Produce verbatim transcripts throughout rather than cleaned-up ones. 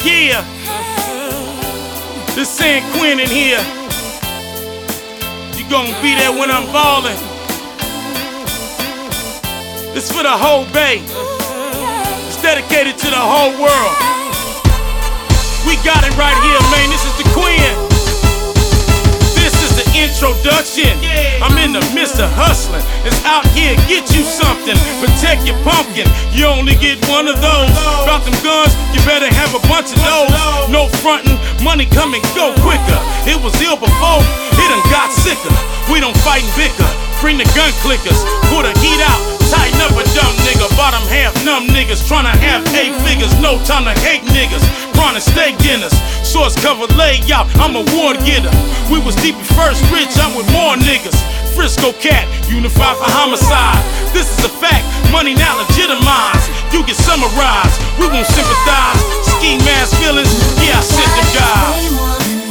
Yeah, this San Quinn in here. You gonna be there when I'm ballin'. This for the whole Bay. It's dedicated to the whole world. We got it right here, man. This is the Quinn. This is the introduction. I'm in the midst of hustling. It's out here, get you something. Protect your pumpkin. You only get one of those. About them guns, you better have a bunch of those. No frontin', money come and go quicker. It was ill before, it done got sicker. We don't fight and bicker. Bring the gun clickers, put a heat out, tighten up a dumb nigga. Bottom half numb niggas, tryna have eight figures. No time to hate niggas, prawn and steak dinners. Source cover layout, I'm a ward getter. We was deep at first rich, I'm with more niggas. Frisco cat, unified for homicide. This is a fact, money now legitimized. You get summarized, we won't sympathize. Ski mask feelings, yeah I sent them guys.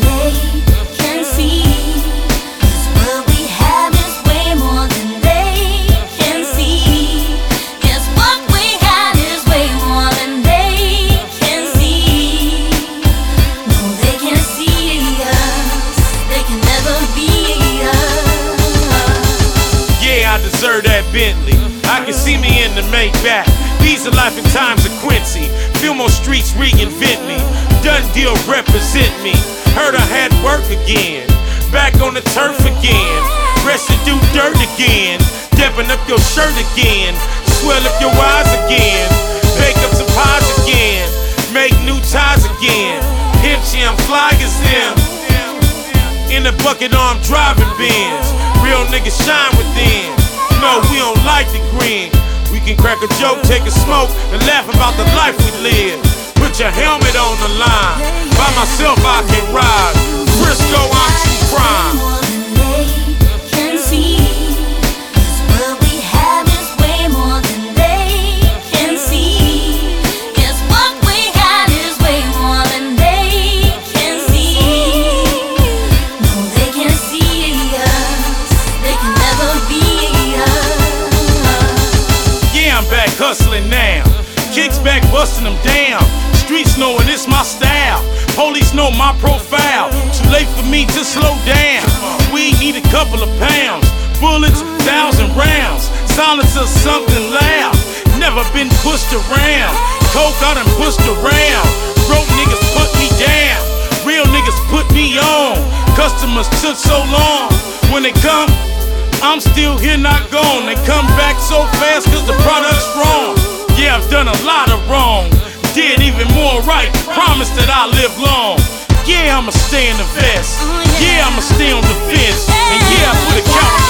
That Bentley, I can see me in the Maybach. These are life and times of Quincy. Feel more streets reinvent me. Done deal represent me. Heard I had work again. Back on the turf again. Residue dirt again. Depping up your shirt again. Swell up your eyes again. Bake up some pies again. Make new ties again. Pimp I'm fly as them. In the bucket arm driving Benz. Real niggas shine within. No, we don't like the green. We can crack a joke, take a smoke, and laugh about the life we live. Put your helmet on the line. By myself I can ride. Frisco, I'm true crime. Hustling now, kicks back, busting them down. Streets knowing it's my style. Police know my profile. Too late for me to slow down. We need a couple of pounds. Bullets, thousand rounds. Silencer, something loud. Never been pushed around. Coke, I done pushed around. Broke niggas put me down. Real niggas put me on. Customers took so long. When they come, I'm still here, not gone. They come back so fast cause the product's wrong. Yeah, I've done a lot of wrong. Did even more right. Promise that I live long. Yeah, I'ma stay in the vest. Yeah, I'ma stay on the fence. And yeah, I put a count